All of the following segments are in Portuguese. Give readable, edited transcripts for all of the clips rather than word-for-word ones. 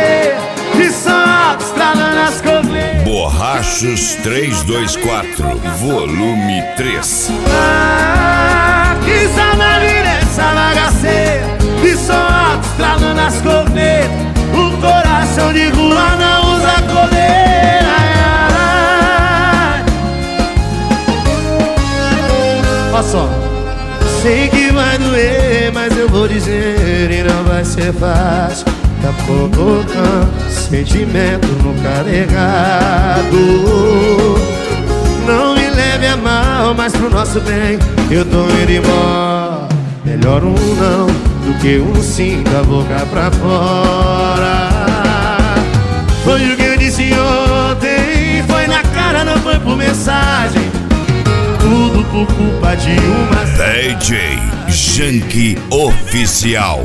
bagaceira, de som alto estralando as cornetas. Borrachos 324, volume 3. Que saudade dessa bagaceira, de som alto estralando as cornetas. O coração de rua não usa coleira. Olha só. Sei que vai doer, mas eu vou dizer e não vai ser fácil. Tá colocando sentimento no carregado. Não me leve a mal, mas pro nosso bem eu tô indo embora. Melhor um não do que um sim da boca pra fora. Foi o que eu disse ontem, foi na cara, não foi por mensagem. Tudo por culpa de uma DJ Janky Oficial.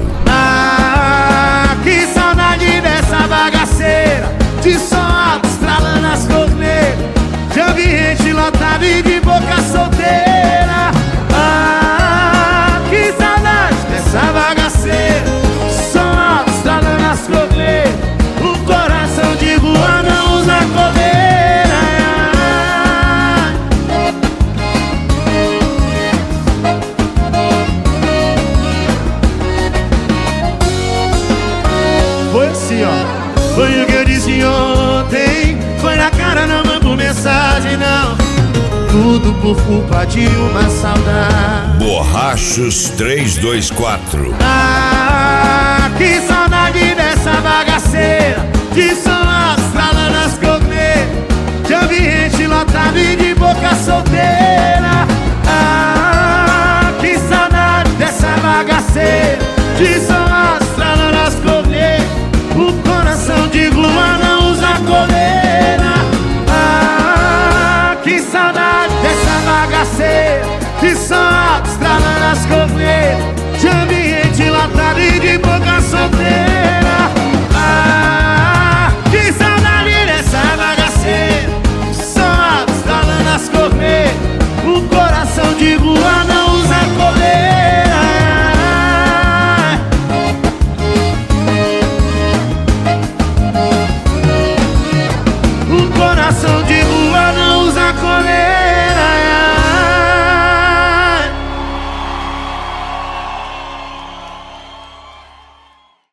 Que saudade dessa bagaceira, de som alto estralando as cornetas, de ambiente lotado e de boca solteira. Que saudade dessa bagaceira, de som alto estralando as cornetas. O coração de rua não usa coleira. Foi assim, ó. Foi o que eu disse ontem, foi na cara, não foi por mensagem, não. Tudo por culpa de uma saudade. Borrachos 324. Que saudade dessa bagaceira, de som alto estralando as cornetas, de ambiente lotado e de boca solteira. Que saudade dessa bagaceira, de som alto estralando as cornetas. O coração de rua não usa coleira. Que saudade dessa bagaceira, de som alto estralando as cornetas, de ambiente lotado e de boca solteira. Que saudade dessa bagaceira, de som alto estralando as cornetas. O coração de rua não usa coleira. O coração de rua não usa coleira.